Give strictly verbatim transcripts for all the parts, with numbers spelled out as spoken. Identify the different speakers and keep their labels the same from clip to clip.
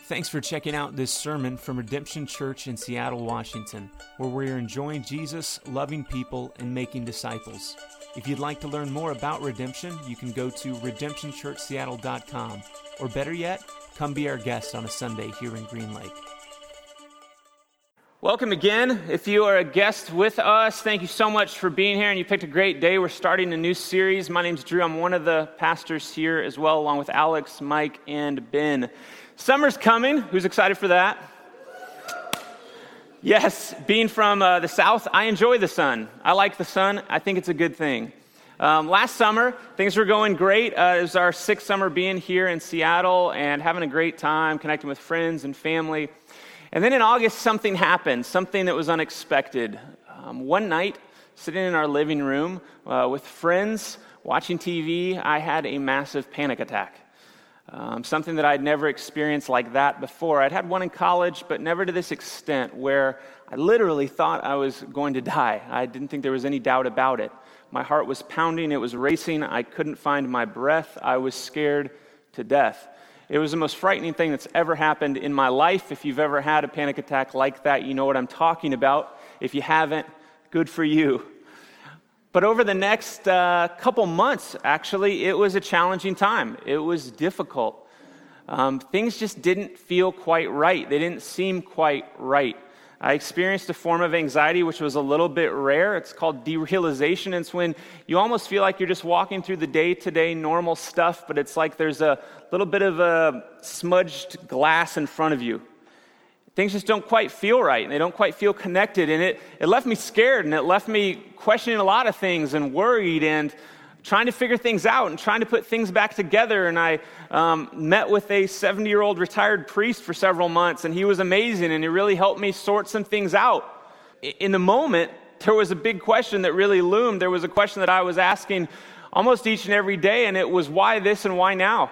Speaker 1: Thanks for checking out this sermon from Redemption Church in Seattle, Washington, where we are enjoying Jesus, loving people, and making disciples. If you'd like to learn more about Redemption, you can go to redemption church seattle dot com, or better yet, come be our guest on a Sunday here in Green Lake.
Speaker 2: Welcome again. If you are a guest with us, thank you so much for being here, and you picked a great day. We're starting a new series. My name's Drew. I'm one of the pastors here as well, along with Alex, Mike, and Ben. Summer's coming. Who's excited for that? Yes, being from uh, the South, I enjoy the sun. I like the sun. I think it's a good thing. Um, last summer, things were going great. Uh, it was our sixth summer being here in Seattle and having a great time, connecting with friends and family. And then in August, something happened, something that was unexpected. Um, one night, sitting in our living room uh, with friends, watching T V, I had a massive panic attack. Um, something that I'd never experienced like that before. I'd had one in college, but never to this extent, where I literally thought I was going to die. I didn't think there was any doubt about it. My heart was pounding, it was racing, I couldn't find my breath, I was scared to death. It was the most frightening thing that's ever happened in my life. If you've ever had a panic attack like that, you know what I'm talking about. If you haven't, good for you. But over the next uh, couple months, actually, it was a challenging time. It was difficult. Um, things just didn't feel quite right. They didn't seem quite right. I experienced a form of anxiety which was a little bit rare. It's called derealization. It's when you almost feel like you're just walking through the day-to-day normal stuff, but it's like there's a little bit of a smudged glass in front of you. Things just don't quite feel right, and they don't quite feel connected, and it, it left me scared, and it left me questioning a lot of things and worried and trying to figure things out and trying to put things back together. And I um, met with a seventy-year-old retired priest for several months, and he was amazing, and he really helped me sort some things out. In the moment, there was a big question that really loomed. There was a question that I was asking almost each and every day, and it was why this and why now?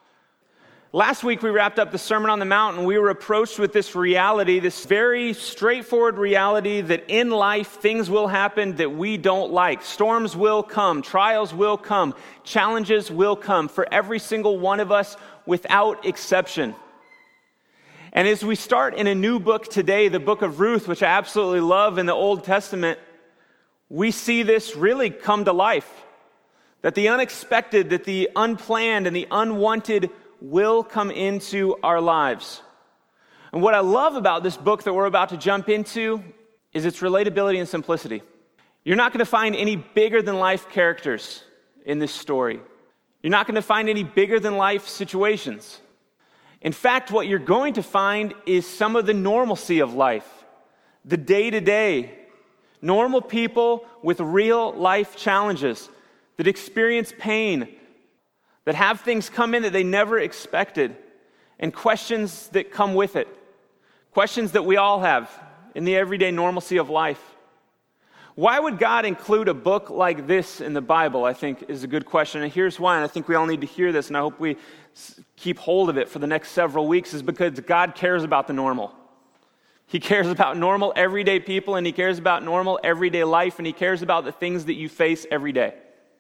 Speaker 2: Last week, we wrapped up the Sermon on the Mount, and we were approached with this reality, this very straightforward reality that in life, things will happen that we don't like. Storms will come, trials will come, challenges will come for every single one of us without exception. And as we start in a new book today, the book of Ruth, which I absolutely love in the Old Testament, we see this really come to life. That the unexpected, that the unplanned, and the unwanted will come into our lives. And what I love about this book that we're about to jump into is its relatability and simplicity. You're not going to find any bigger than life characters in this story. You're not going to find any bigger than life situations. In fact, what you're going to find is some of the normalcy of life, the day-to-day, normal people with real life challenges that experience pain, that have things come in that they never expected, and questions that come with it. Questions that we all have in the everyday normalcy of life. Why would God include a book like this in the Bible, I think, is a good question. And here's why, and I think we all need to hear this, and I hope we keep hold of it for the next several weeks, is because God cares about the normal. He cares about normal, everyday people, and He cares about normal, everyday life, and He cares about the things that you face every day.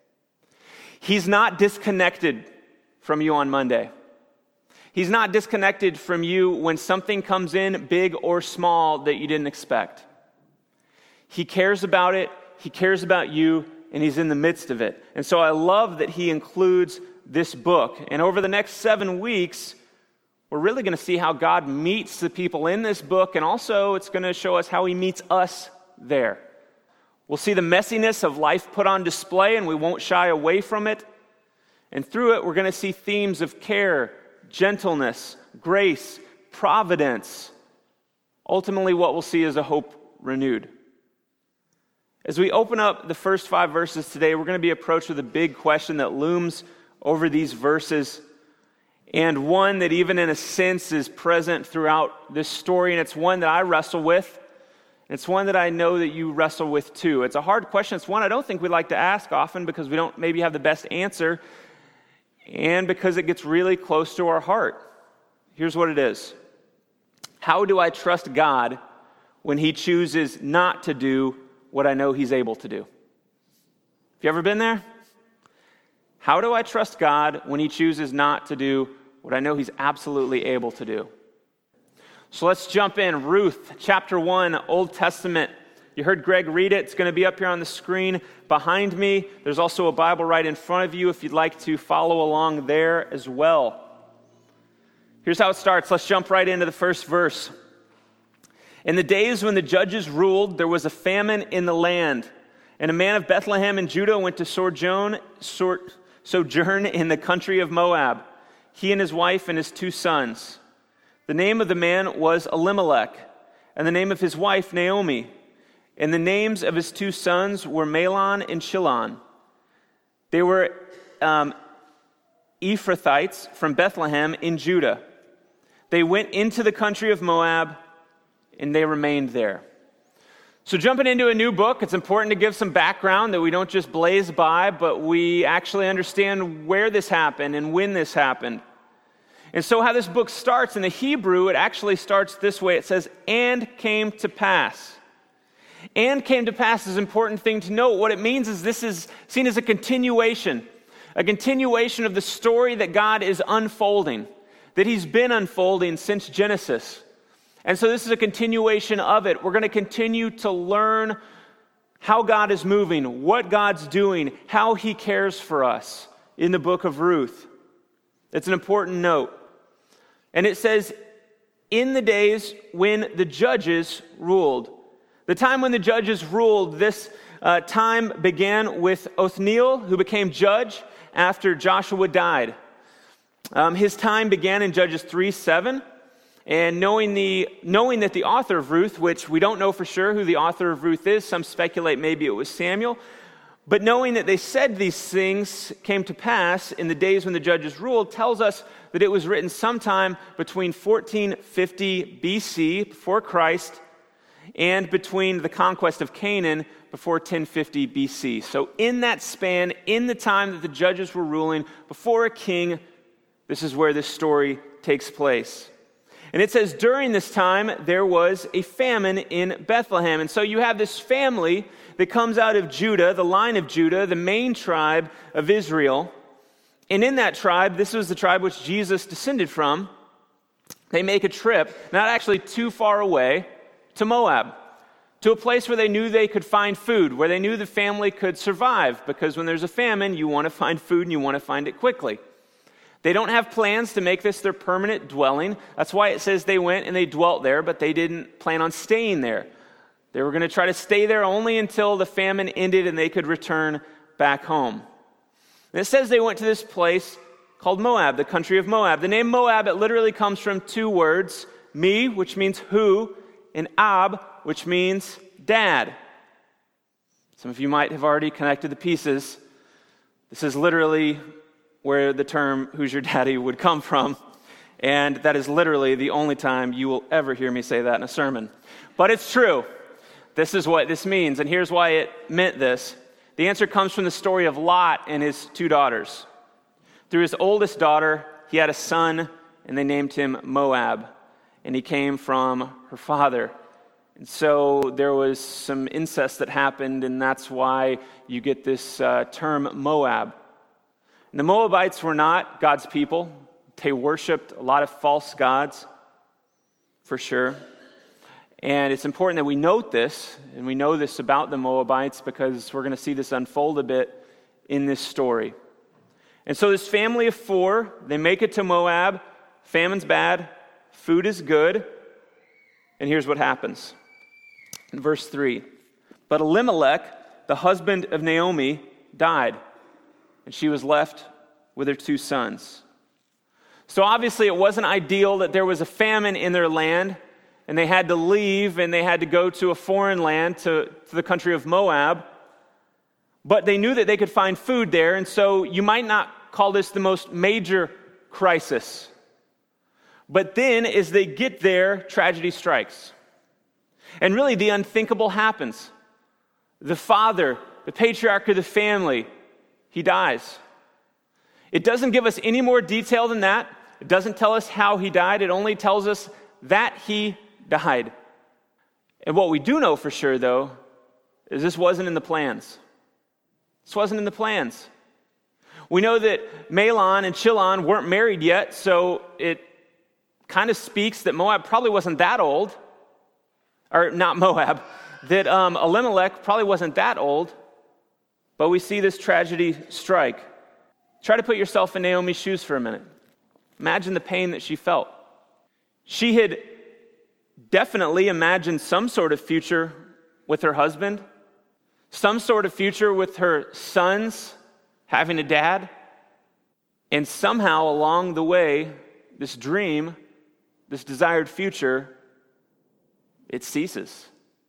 Speaker 2: He's not disconnected from you on Monday. He's not disconnected from you when something comes in, big or small, that you didn't expect. He cares about it, He cares about you, and He's in the midst of it. And so I love that He includes this book. And over the next seven weeks, we're really going to see how God meets the people in this book, and also it's going to show us how He meets us there. We'll see the messiness of life put on display, and we won't shy away from it. And through it, we're going to see themes of care, gentleness, grace, providence. Ultimately, what we'll see is a hope renewed. As we open up the first five verses today, we're going to be approached with a big question that looms over these verses, and one that even in a sense is present throughout this story, and it's one that I wrestle with. It's one that I know that you wrestle with too. It's a hard question. It's one I don't think we like to ask often because we don't maybe have the best answer, and because it gets really close to our heart. Here's what it is. How do I trust God when He chooses not to do what I know He's able to do? Have you ever been there? How do I trust God when He chooses not to do what I know He's absolutely able to do? So let's jump in. Ruth, chapter one, Old Testament. You heard Greg read it. It's going to be up here on the screen behind me. There's also a Bible right in front of you if you'd like to follow along there as well. Here's how it starts. Let's jump right into the first verse. In the days when the judges ruled, there was a famine in the land, and a man of Bethlehem in Judah went to sojourn, sojourn in the country of Moab, he and his wife and his two sons. The name of the man was Elimelech, and the name of his wife Naomi, and the names of his two sons were Mahlon and Chilion. They were um, Ephrathites from Bethlehem in Judah. They went into the country of Moab, and they remained there. So jumping into a new book, it's important to give some background that we don't just blaze by, but we actually understand where this happened and when this happened. And so how this book starts in the Hebrew, it actually starts this way. It says, and came to pass. And came to pass is an important thing to note. What it means is this is seen as a continuation, a continuation of the story that God is unfolding, that he's been unfolding since Genesis. And so this is a continuation of it. We're going to continue to learn how God is moving, what God's doing, how he cares for us in the book of Ruth. It's an important note. And it says, in the days when the judges ruled. The time when the judges ruled, this uh, time began with Othniel, who became judge after Joshua died. Um, his time began in Judges three seven. And knowing the knowing that the author of Ruth, which we don't know for sure who the author of Ruth is, some speculate maybe it was Samuel, but knowing that they said these things came to pass in the days when the judges ruled, tells us that it was written sometime between fourteen fifty B C, before Christ, and between the conquest of Canaan before ten fifty B C. So in that span, in the time that the judges were ruling, before a king, this is where this story takes place. And it says, during this time, there was a famine in Bethlehem. And so you have this family that comes out of Judah, the line of Judah, the main tribe of Israel. And in that tribe, this was the tribe which Jesus descended from. They make a trip, not actually too far away, to Moab, to a place where they knew they could find food, where they knew the family could survive. Because when there's a famine, you want to find food and you want to find it quickly. They don't have plans to make this their permanent dwelling. That's why it says they went and they dwelt there, but they didn't plan on staying there. They were going to try to stay there only until the famine ended and they could return back home. And it says they went to this place called Moab, the country of Moab. The name Moab, it literally comes from two words, me, which means who, and Ab, which means dad. Some of you might have already connected the pieces. This is literally where the term, who's your daddy, would come from. And that is literally the only time you will ever hear me say that in a sermon. But it's true. This is what this means, and here's why it meant this. The answer comes from the story of Lot and his two daughters. Through his oldest daughter, he had a son, and they named him Moab, and he came from her father. And so there was some incest that happened, and that's why you get this uh, term Moab. And the Moabites were not God's people. They worshipped a lot of false gods, for sure. And it's important that we note this, and we know this about the Moabites because we're going to see this unfold a bit in this story. And so this family of four, they make it to Moab. Famine's bad. Food is good. And here's what happens. In verse three, but Elimelech, the husband of Naomi, died, and she was left with her two sons. So obviously it wasn't ideal that there was a famine in their land, and they had to leave, and they had to go to a foreign land, to, to the country of Moab. But they knew that they could find food there, and so you might not call this the most major crisis. But then, as they get there, tragedy strikes. And really, the unthinkable happens. The father, the patriarch of the family, he dies. It doesn't give us any more detail than that. It doesn't tell us how he died. It only tells us that he died. And what we do know for sure, though, is this wasn't in the plans. This wasn't in the plans. We know that Mahlon and Chilion weren't married yet, so it kind of speaks that Moab probably wasn't that old, or not Moab, that um, Elimelech probably wasn't that old, but we see this tragedy strike. Try to put yourself in Naomi's shoes for a minute. Imagine the pain that she felt. She had definitely imagined some sort of future with her husband, some sort of future with her sons having a dad, and somehow along the way, this dream, this desired future, it ceases.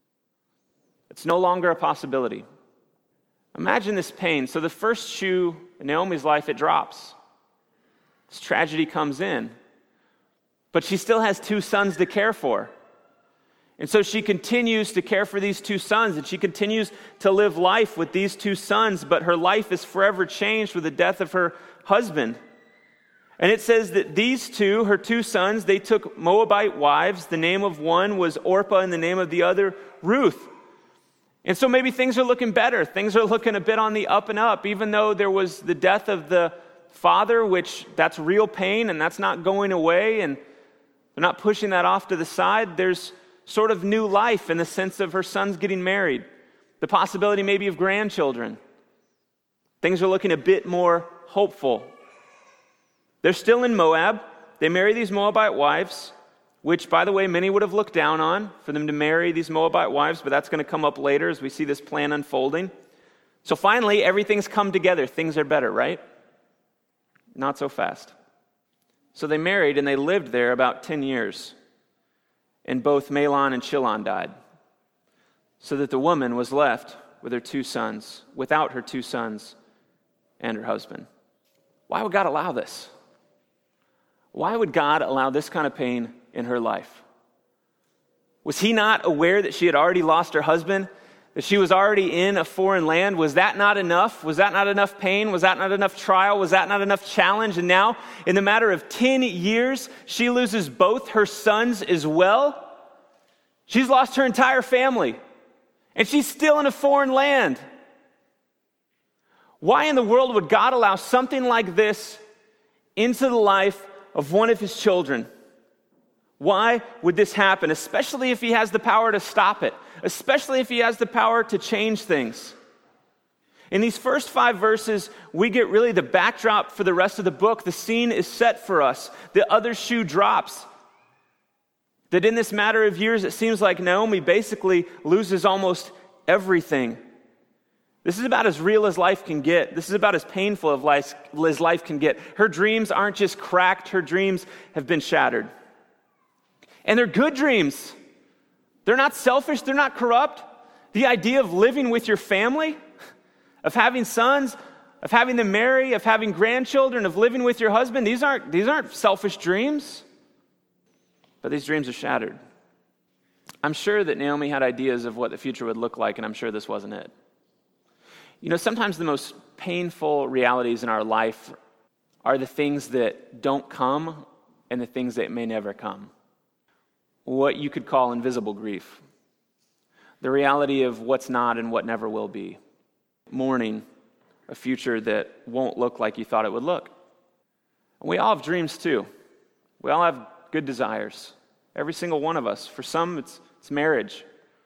Speaker 2: It's no longer a possibility. Imagine this pain. So the first shoe in Naomi's life, it drops. This tragedy comes in. But she still has two sons to care for. And so she continues to care for these two sons, and she continues to live life with these two sons, but her life is forever changed with the death of her husband. And it says that these two, her two sons, they took Moabite wives. The name of one was Orpah and the name of the other, Ruth. And so maybe things are looking better. Things are looking a bit on the up and up, even though there was the death of the father, which that's real pain and that's not going away, and they're not pushing that off to the side. There's sort of new life in the sense of her sons getting married, the possibility maybe of grandchildren. Things are looking a bit more hopeful. They're still in Moab. They marry these Moabite wives, which, by the way, many would have looked down on for them to marry these Moabite wives, but that's going to come up later as we see this plan unfolding. So finally, everything's come together. Things are better, right? Not so fast. So they married and they lived there about ten years. And both Mahlon and Chilion died. So that the woman was left with her two sons, without her two sons and her husband. Why would God allow this? Why would God allow this kind of pain in her life? Was he not aware that she had already lost her husband? That she was already in a foreign land? Was that not enough? Was that not enough pain? Was that not enough trial? Was that not enough challenge? And now, in the matter of ten years, she loses both her sons as well. She's lost her entire family. And she's still in a foreign land. Why in the world would God allow something like this into the life of one of his children? Why would this happen? Especially if he has the power to stop it. Especially if he has the power to change things. In these first five verses, we get really the backdrop for the rest of the book. The scene is set for us. The other shoe drops. That in this matter of years, it seems like Naomi basically loses almost everything. This is about as real as life can get. This is about as painful of life as life can get. Her dreams aren't just cracked. Her dreams have been shattered. And they're good dreams. They're not selfish. They're not corrupt. The idea of living with your family, of having sons, of having them marry, of having grandchildren, of living with your husband, these aren't, these aren't selfish dreams. But these dreams are shattered. I'm sure that Naomi had ideas of what the future would look like, and I'm sure this wasn't it. You know, sometimes the most painful realities in our life are the things that don't come and the things that may never come. What you could call invisible grief. The reality of what's not and what never will be. Mourning a future that won't look like you thought it would look. And we all have dreams too. We all have good desires. Every single one of us. For some, it's, it's marriage.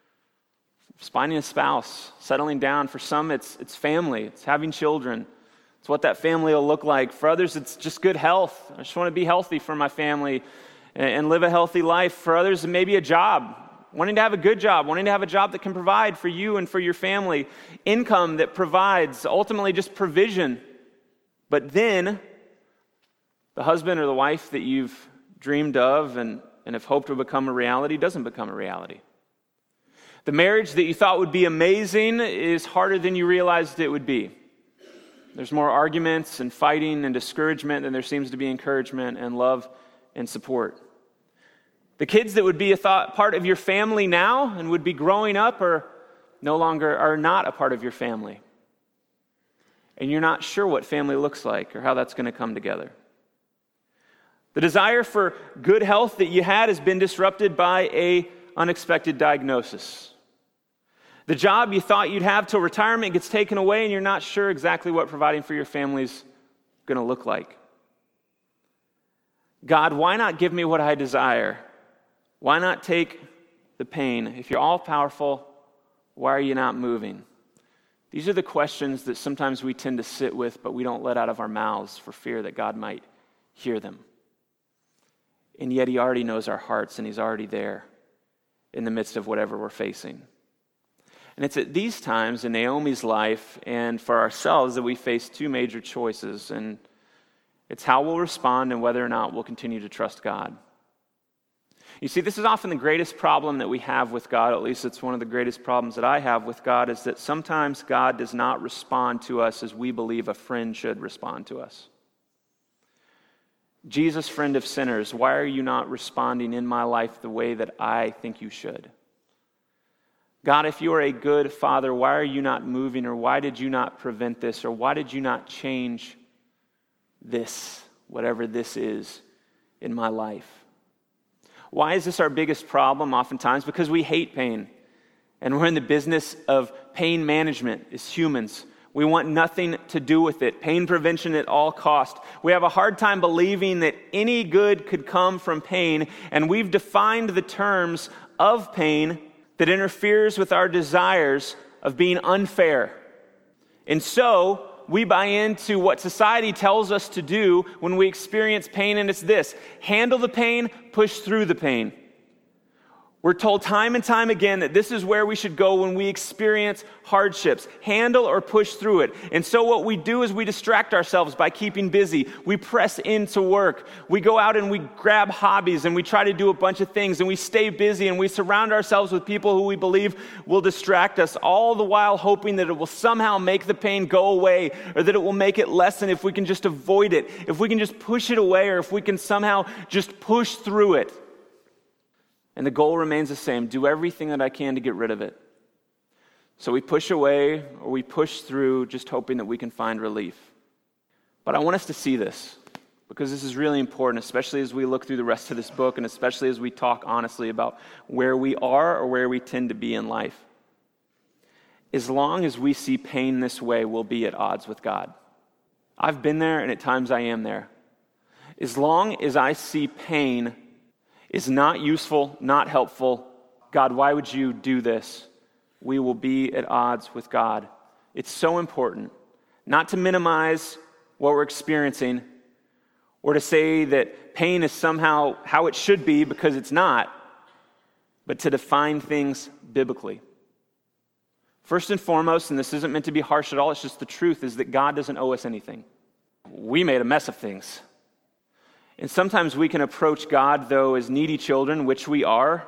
Speaker 2: It's finding a spouse, settling down. For some, it's it's family. It's having children. It's what that family will look like. For others, it's just good health. I just want to be healthy for my family and, and live a healthy life. For others, maybe a job. Wanting to have a good job. Wanting to have a job that can provide for you and for your family. Income that provides. Ultimately, just provision. But then, the husband or the wife that you've dreamed of and, and have hoped would become a reality doesn't become a reality. The marriage that you thought would be amazing is harder than you realized it would be. There's more arguments and fighting and discouragement than there seems to be encouragement and love and support. The kids that would be a thought, part of your family now and would be growing up are no longer are not a part of your family. And you're not sure what family looks like or how that's going to come together. The desire for good health that you had has been disrupted by an unexpected diagnosis. The job you thought you'd have till retirement gets taken away, and you're not sure exactly what providing for your family is going to look like. God, why not give me what I desire? Why not take the pain? If you're all-powerful, why are you not moving? These are the questions that sometimes we tend to sit with, but we don't let out of our mouths for fear that God might hear them. And yet he already knows our hearts, and he's already there in the midst of whatever we're facing. And it's at these times in Naomi's life and for ourselves that we face two major choices, and it's how we'll respond and whether or not we'll continue to trust God. You see, this is often the greatest problem that we have with God, at least it's one of the greatest problems that I have with God, is that sometimes God does not respond to us as we believe a friend should respond to us. Jesus, friend of sinners, why are you not responding in my life the way that I think you should? God, if you are a good father, why are you not moving, or why did you not prevent this, or why did you not change this, whatever this is, in my life? Why is this our biggest problem oftentimes? Because we hate pain, and we're in the business of pain management as humans. We want nothing to do with it. Pain prevention at all cost. We have a hard time believing that any good could come from pain, and we've defined the terms of pain that interferes with our desires of being unfair. And so, we buy into what society tells us to do when we experience pain, and it's this: handle the pain, push through the pain. We're told time and time again that this is where we should go when we experience hardships. Handle or push through it. And so what we do is we distract ourselves by keeping busy. We press into work. We go out and we grab hobbies and we try to do a bunch of things and we stay busy and we surround ourselves with people who we believe will distract us, all the while hoping that it will somehow make the pain go away, or that it will make it lessen if we can just avoid it, if we can just push it away, or if we can somehow just push through it. And the goal remains the same: do everything that I can to get rid of it. So we push away or we push through, just hoping that we can find relief. But I want us to see this, because this is really important, especially as we look through the rest of this book, and especially as we talk honestly about where we are or where we tend to be in life. As long as we see pain this way, we'll be at odds with God. I've been there, and at times I am there. As long as I see pain is not useful, not helpful, God, why would you do this? We will be at odds with God. It's so important not to minimize what we're experiencing, or to say that pain is somehow how it should be, because it's not, but to define things biblically. First and foremost, and this isn't meant to be harsh at all, it's just the truth, is that God doesn't owe us anything. We made a mess of things. And sometimes we can approach God, though, as needy children, which we are,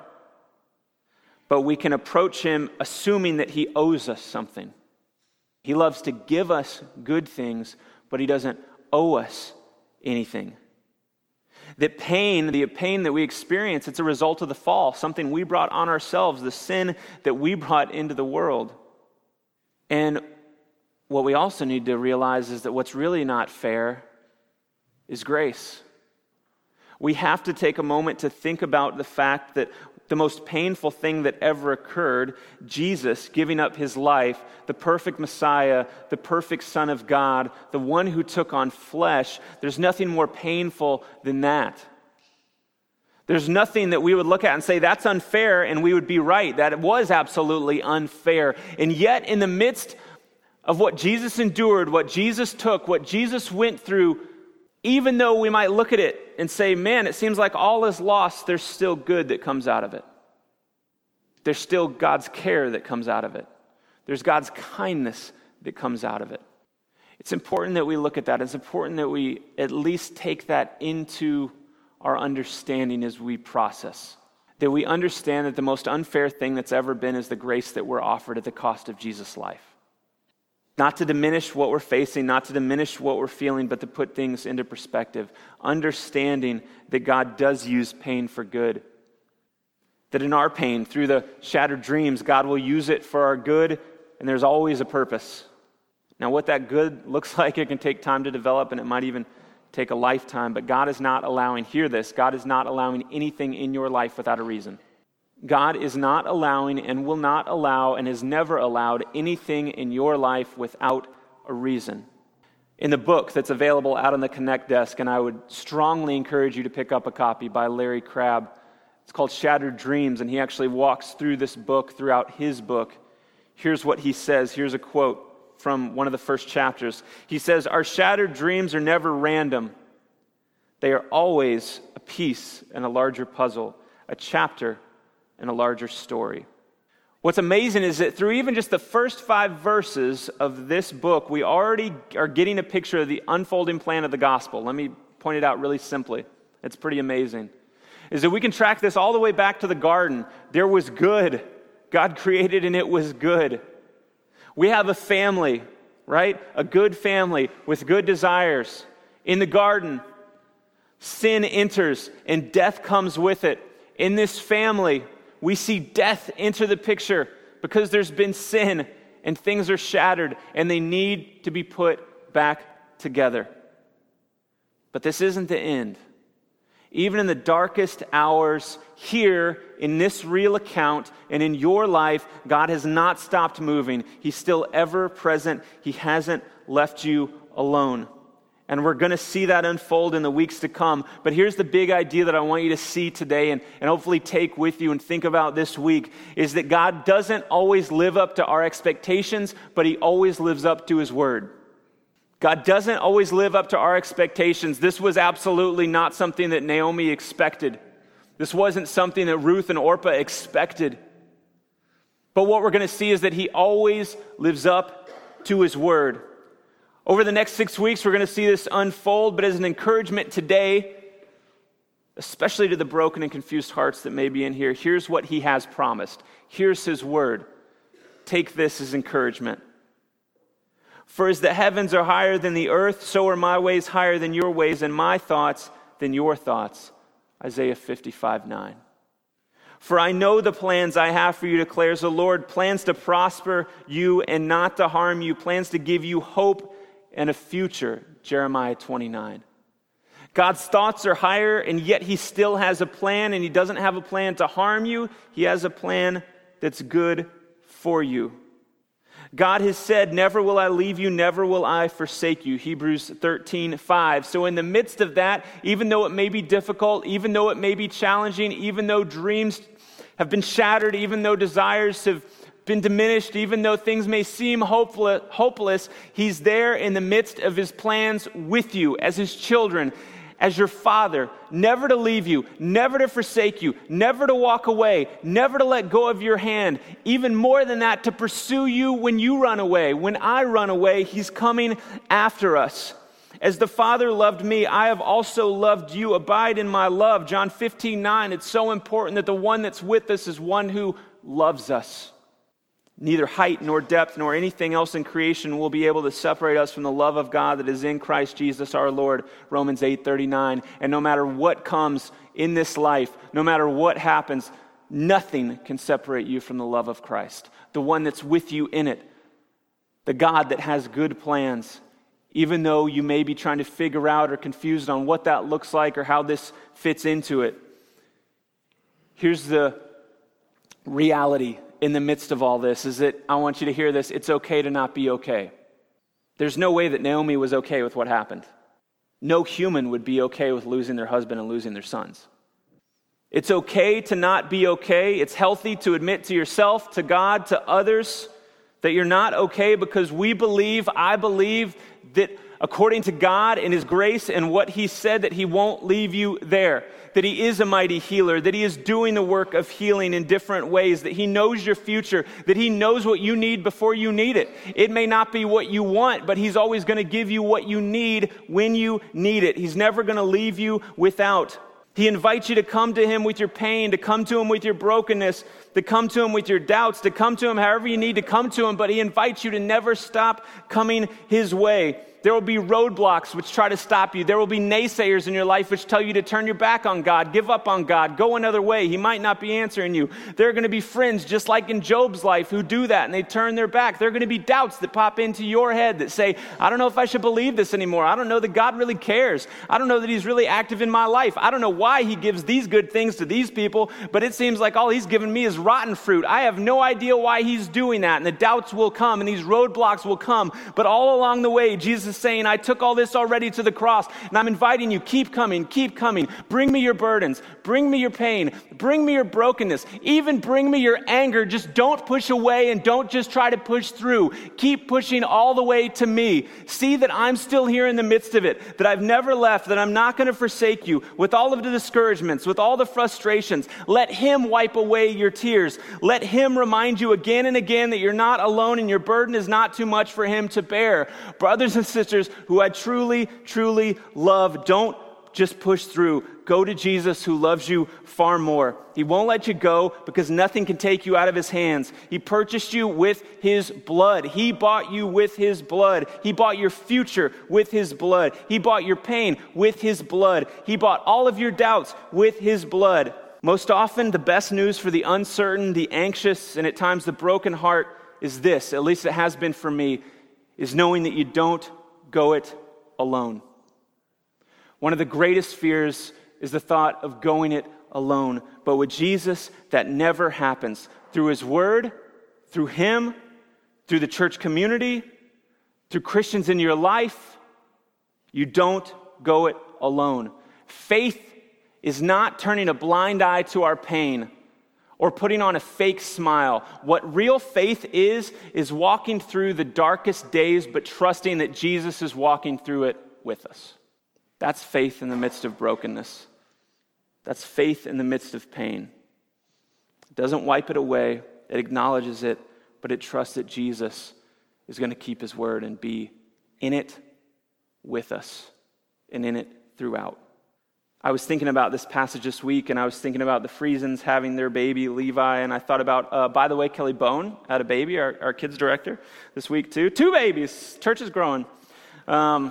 Speaker 2: but we can approach him assuming that he owes us something. He loves to give us good things, but he doesn't owe us anything. That pain, the pain that we experience, it's a result of the fall, something we brought on ourselves, the sin that we brought into the world. And what we also need to realize is that what's really not fair is grace. We have to take a moment to think about the fact that the most painful thing that ever occurred, Jesus giving up his life, the perfect Messiah, the perfect Son of God, the one who took on flesh, there's nothing more painful than that. There's nothing that we would look at and say, that's unfair, and we would be right, that it was absolutely unfair. And yet, in the midst of what Jesus endured, what Jesus took, what Jesus went through, even though we might look at it and say, man, it seems like all is lost, there's still good that comes out of it. There's still God's care that comes out of it. There's God's kindness that comes out of it. It's important that we look at that. It's important that we at least take that into our understanding as we process. That we understand that the most unfair thing that's ever been is the grace that we're offered at the cost of Jesus' life. Not to diminish what we're facing, not to diminish what we're feeling, but to put things into perspective. Understanding that God does use pain for good. That in our pain, through the shattered dreams, God will use it for our good, and there's always a purpose. Now, what that good looks like, it can take time to develop, and it might even take a lifetime, but God is not allowing, hear this, God is not allowing anything in your life without a reason. God is not allowing and will not allow and has never allowed anything in your life without a reason. in the book that's available out on the Connect desk, and I would strongly encourage you to pick up a copy by Larry Crabb. It's called Shattered Dreams, and he actually walks through this book throughout his book. Here's what he says. Here's a quote from one of the first chapters. He says, "Our shattered dreams are never random. They are always a piece in a larger puzzle, a chapter in a larger story." What's amazing is that through even just the first five verses of this book, we already are getting a picture of the unfolding plan of the gospel. Let me point it out really simply. It's pretty amazing. Is that we can track this all the way back to the garden. There was good. God created and it was good. We have a family, right? A good family with good desires. In the garden, sin enters and death comes with it. In this family, we see death enter the picture because there's been sin and things are shattered and they need to be put back together. But this isn't the end. Even in the darkest hours here in this real account and in your life, God has not stopped moving. He's still ever present. He hasn't left you alone. And we're going to see that unfold in the weeks to come. But here's the big idea that I want you to see today and, and hopefully take with you and think about this week, is that God doesn't always live up to our expectations, but He always lives up to His word. God doesn't always live up to our expectations. This was absolutely not something that Naomi expected. This wasn't something that Ruth and Orpah expected. But what we're going to see is that He always lives up to His word. Over the next six weeks, we're going to see this unfold, but as an encouragement today, especially to the broken and confused hearts that may be in here, here's what He has promised. Here's His word. Take this as encouragement. "For as the heavens are higher than the earth, so are my ways higher than your ways, and my thoughts than your thoughts." Isaiah fifty-five nine. "For I know the plans I have for you, declares the Lord, plans to prosper you and not to harm you, plans to give you hope and a future." Jeremiah twenty-nine. God's thoughts are higher, and yet He still has a plan, and He doesn't have a plan to harm you. He has a plan that's good for you. God has said, "Never will I leave you, never will I forsake you." Hebrews thirteen five. So in the midst of that, even though it may be difficult, even though it may be challenging, even though dreams have been shattered, even though desires have been diminished, even though things may seem hopeless, hopeless, He's there in the midst of His plans with you as His children, as your Father, never to leave you, never to forsake you, never to walk away, never to let go of your hand. Even more than that, to pursue you when you run away. When I run away, He's coming after us. "As the Father loved me, I have also loved you. Abide in my love." John fifteen nine. It's so important that the one that's with us is one who loves us. "Neither height nor depth nor anything else in creation will be able to separate us from the love of God that is in Christ Jesus our Lord." Romans eight thirty-nine. And no matter what comes in this life, no matter what happens, nothing can separate you from the love of Christ, the one that's with you in it, the God that has good plans. Even though you may be trying to figure out or confused on what that looks like or how this fits into it, here's the reality in the midst of all this, is that I want you to hear this. It's okay to not be okay. There's no way that Naomi was okay with what happened. No human would be okay with losing their husband and losing their sons. It's okay to not be okay. It's healthy to admit to yourself, to God, to others, that you're not okay, because we believe, I believe, that according to God and His grace and what He said, that He won't leave you there, that He is a mighty healer, that He is doing the work of healing in different ways, that He knows your future, that He knows what you need before you need it. It may not be what you want, but He's always going to give you what you need when you need it. He's never going to leave you without. He invites you to come to Him with your pain, to come to Him with your brokenness, to come to Him with your doubts, to come to Him however you need to come to Him, but He invites you to never stop coming His way. There will be roadblocks which try to stop you. There will be naysayers in your life which tell you to turn your back on God, give up on God, go another way. He might not be answering you. There are going to be friends, just like in Job's life, who do that and they turn their back. There are going to be doubts that pop into your head that say, I don't know if I should believe this anymore. I don't know that God really cares. I don't know that He's really active in my life. I don't know why He gives these good things to these people, but it seems like all He's given me is rotten fruit. I have no idea why He's doing that. And the doubts will come and these roadblocks will come. But all along the way, Jesus is saying, I took all this already to the cross, and I'm inviting you, keep coming, keep coming. Bring me your burdens. Bring me your pain. Bring me your brokenness. Even bring me your anger. Just don't push away and don't just try to push through. Keep pushing all the way to me. See that I'm still here in the midst of it, that I've never left, that I'm not going to forsake you. With all of the discouragements, with all the frustrations, let him wipe away your tears. Let him remind you again and again that you're not alone and your burden is not too much for him to bear. Brothers and sisters who I truly, truly love, don't just push through. Go to Jesus who loves you far more. He won't let you go because nothing can take you out of his hands. He purchased you with his blood. He bought you with his blood. He bought your future with his blood. He bought your pain with his blood. He bought all of your doubts with his blood. Most often, the best news for the uncertain, the anxious, and at times the broken heart is this, at least it has been for me, is knowing that you don't go it alone. One of the greatest fears is the thought of going it alone. But with Jesus, that never happens. Through his word, through him, through the church community, through Christians in your life, you don't go it alone. Faith is not turning a blind eye to our pain or putting on a fake smile. What real faith is, is walking through the darkest days, but trusting that Jesus is walking through it with us. That's faith in the midst of brokenness. That's faith in the midst of pain. It doesn't wipe it away. It acknowledges it, but it trusts that Jesus is going to keep his word and be in it with us and in it throughout. I was thinking about this passage this week, and I was thinking about the Friesens having their baby, Levi, and I thought about, uh, by the way, Kelly Bone had a baby, our, our kids director, this week too. Two babies. Church is growing. Um,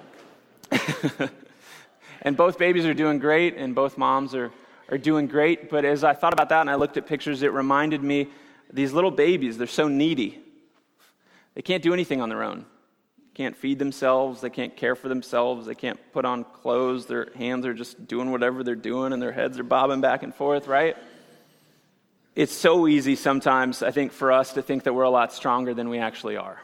Speaker 2: and both babies are doing great, and both moms are, are doing great. But as I thought about that and I looked at pictures, it reminded me, these little babies, they're so needy. They can't do anything on their own. Can't feed themselves, they can't care for themselves, they can't put on clothes, their hands are just doing whatever they're doing and their heads are bobbing back and forth, right? It's so easy sometimes, I think, for us to think that we're a lot stronger than we actually are.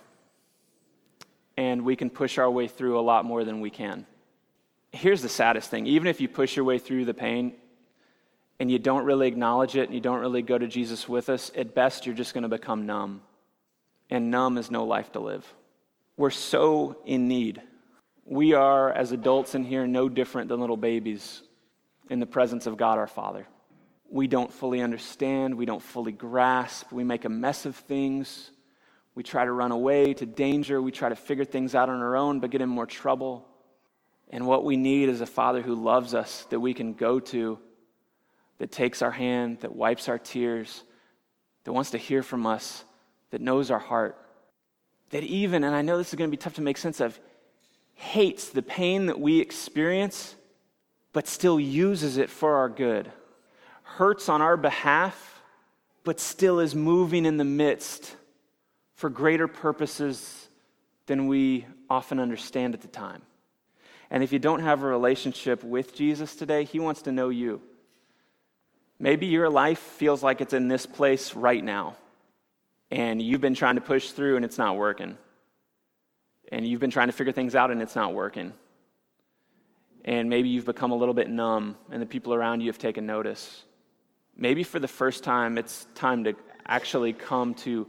Speaker 2: And we can push our way through a lot more than we can. Here's the saddest thing, even if you push your way through the pain and you don't really acknowledge it and you don't really go to Jesus with us, at best you're just going to become numb. And numb is no life to live. We're so in need. We are, as adults in here, no different than little babies in the presence of God our Father. We don't fully understand. We don't fully grasp. We make a mess of things. We try to run away to danger. We try to figure things out on our own, but get in more trouble. And what we need is a Father who loves us, that we can go to, that takes our hand, that wipes our tears, that wants to hear from us, that knows our heart. That even, and I know this is going to be tough to make sense of, hates the pain that we experience, but still uses it for our good. Hurts on our behalf, but still is moving in the midst for greater purposes than we often understand at the time. And if you don't have a relationship with Jesus today, he wants to know you. Maybe your life feels like it's in this place right now. And you've been trying to push through and it's not working. And you've been trying to figure things out and it's not working. And maybe you've become a little bit numb and the people around you have taken notice. Maybe for the first time, it's time to actually come to,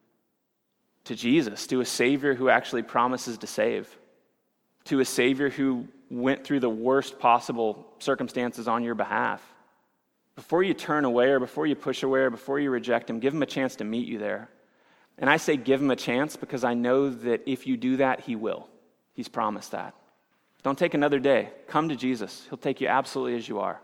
Speaker 2: to Jesus, to a Savior who actually promises to save, to a Savior who went through the worst possible circumstances on your behalf. Before you turn away or before you push away or before you reject him, give him a chance to meet you there. And I say give him a chance because I know that if you do that, he will. He's promised that. Don't take another day. Come to Jesus. He'll take you absolutely as you are.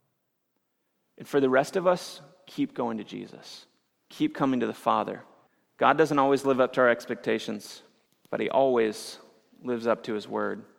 Speaker 2: And for the rest of us, keep going to Jesus. Keep coming to the Father. God doesn't always live up to our expectations, but he always lives up to his word.